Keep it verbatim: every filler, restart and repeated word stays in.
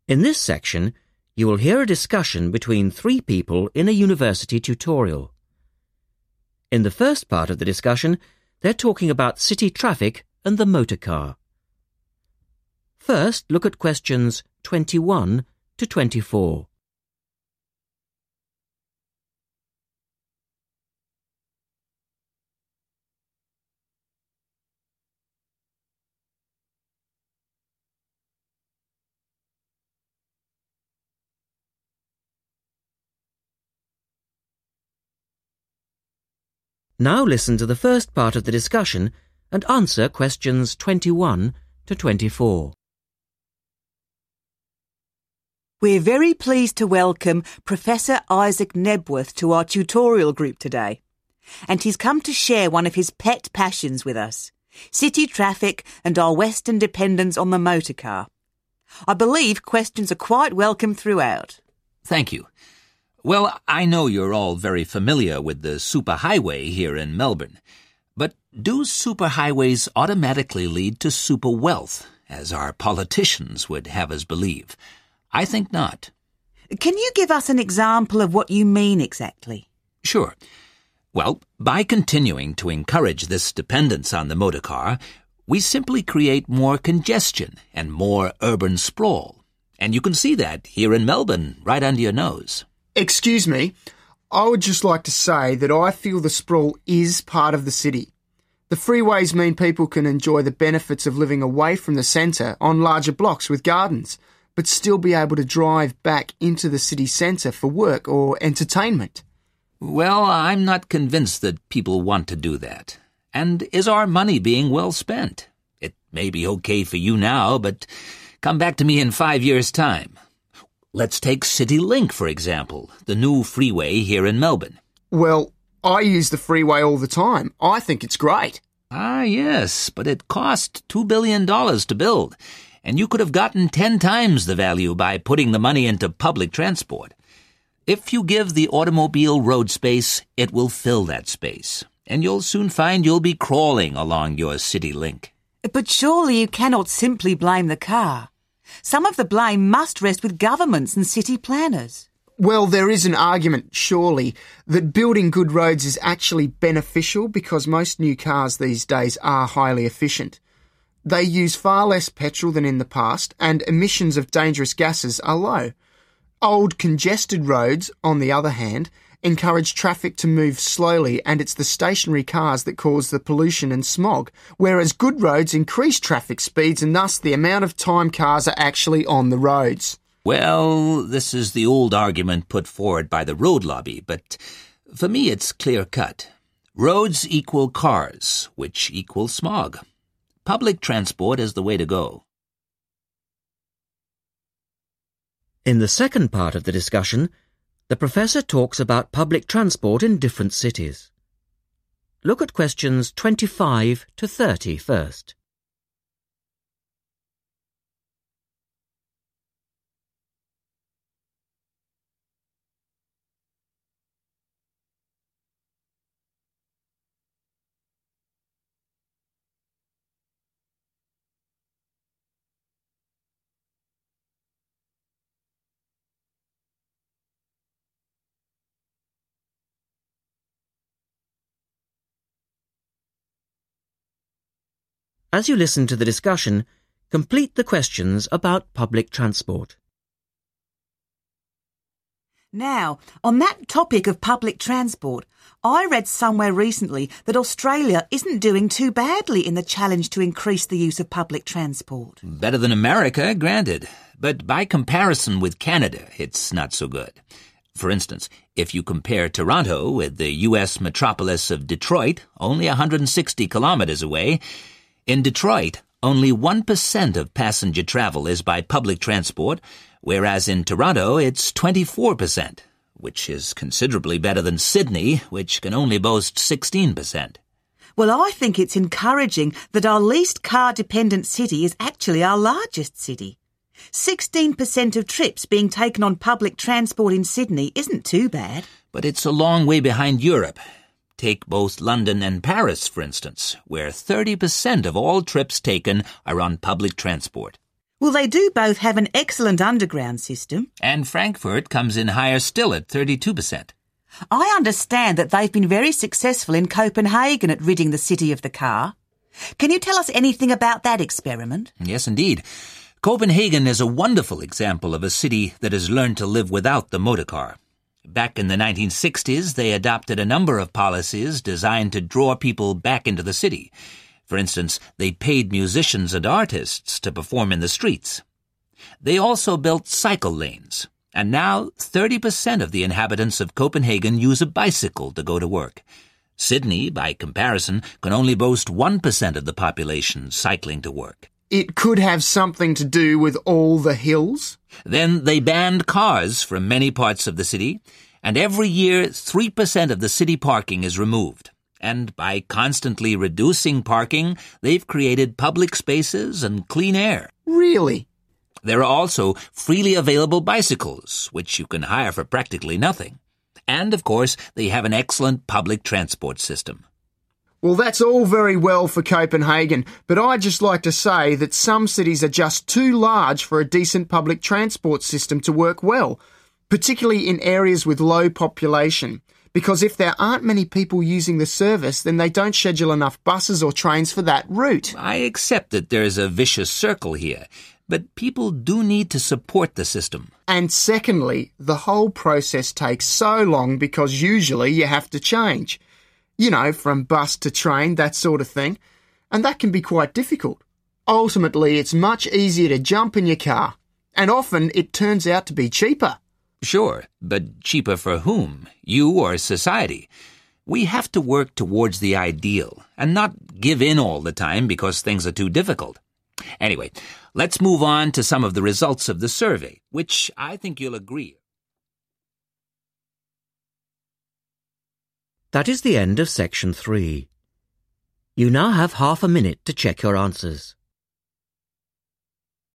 In this section, you will hear a discussion between three people in a university tutorial. In the first part of the discussion, they're talking about city traffic and the motor car. First, look at questions twenty-one to twenty-four. Now listen to the first part of the discussion and answer questions twenty-one to twenty-four. We're very pleased to welcome Professor Isaac Nebworth to our tutorial group today. And he's come to share one of his pet passions with us, city traffic and our Western dependence on the motor car. I believe questions are quite welcome throughout. Thank you. Well, I know you're all very familiar with the superhighway here in Melbourne, but do superhighways automatically lead to super wealth, as our politicians would have us believe? I think not. Can you give us an example of what you mean exactly? Sure. Well, by continuing to encourage this dependence on the motor car, we simply create more congestion and more urban sprawl. And you can see that here in Melbourne, right under your nose. Excuse me, I would just like to say that I feel the sprawl is part of the city. The freeways mean people can enjoy the benefits of living away from the centre on larger blocks with gardens, but still be able to drive back into the city centre for work or entertainment. Well, I'm not convinced that people want to do that. And is our money being well spent? It may be okay for you now, but come back to me in five years' time. Let's take CityLink, for example, the new freeway here in Melbourne. Well, I use the freeway all the time. I think it's great. Ah, yes, but it cost two billion dollars to build, and you could have gotten ten times the value by putting the money into public transport. If you give the automobile road space, it will fill that space, and you'll soon find you'll be crawling along your CityLink. But surely you cannot simply blame the car. Some of the blame must rest with governments and city planners. Well, there is an argument, surely, that building good roads is actually beneficial because most new cars these days are highly efficient. They use far less petrol than in the past, and emissions of dangerous gases are low. Old, congested roads, on the other hand, encourage traffic to move slowly, and it's the stationary cars that cause the pollution and smog, whereas good roads increase traffic speeds and thus the amount of time cars are actually on the roads. Well, this is the old argument put forward by the road lobby, but for me it's clear-cut. Roads equal cars, which equal smog. Public transport is the way to go. In the second part of the discussion, the professor talks about public transport in different cities. Look at questions twenty-five to thirty first. As you listen to the discussion, complete the questions about public transport. Now, on that topic of public transport, I read somewhere recently that Australia isn't doing too badly in the challenge to increase the use of public transport. Better than America, granted. But by comparison with Canada, it's not so good. For instance, if you compare Toronto with the U S metropolis of Detroit, only one hundred sixty kilometers away, in Detroit, only one percent of passenger travel is by public transport, whereas in Toronto it's twenty-four percent, which is considerably better than Sydney, which can only boast sixteen percent. Well, I think it's encouraging that our least car-dependent city is actually our largest city. sixteen percent of trips being taken on public transport in Sydney isn't too bad. But it's a long way behind Europe. Take both London and Paris, for instance, where thirty percent of all trips taken are on public transport. Well, they do both have an excellent underground system. And Frankfurt comes in higher still at thirty-two percent. I understand that they've been very successful in Copenhagen at ridding the city of the car. Can you tell us anything about that experiment? Yes, indeed. Copenhagen is a wonderful example of a city that has learned to live without the motor car. Back in the nineteen sixties, they adopted a number of policies designed to draw people back into the city. For instance, they paid musicians and artists to perform in the streets. They also built cycle lanes, and now thirty percent of the inhabitants of Copenhagen use a bicycle to go to work. Sydney, by comparison, can only boast one percent of the population cycling to work. It could have something to do with all the hills? Then they banned cars from many parts of the city, and every year three percent of the city parking is removed. And by constantly reducing parking, they've created public spaces and clean air. Really? There are also freely available bicycles, which you can hire for practically nothing. And, of course, they have an excellent public transport system. Well, that's all very well for Copenhagen, but I'd just like to say that some cities are just too large for a decent public transport system to work well, particularly in areas with low population. Because if there aren't many people using the service, then they don't schedule enough buses or trains for that route. I accept that there's a vicious circle here, but people do need to support the system. And secondly, the whole process takes so long because usually you have to change. You know, from bus to train, that sort of thing. And that can be quite difficult. Ultimately, it's much easier to jump in your car. And often it turns out to be cheaper. Sure, but cheaper for whom? You or society? We have to work towards the ideal and not give in all the time because things are too difficult. Anyway, let's move on to some of the results of the survey, which I think you'll agree. That is the end of section three. You now have half a minute to check your answers.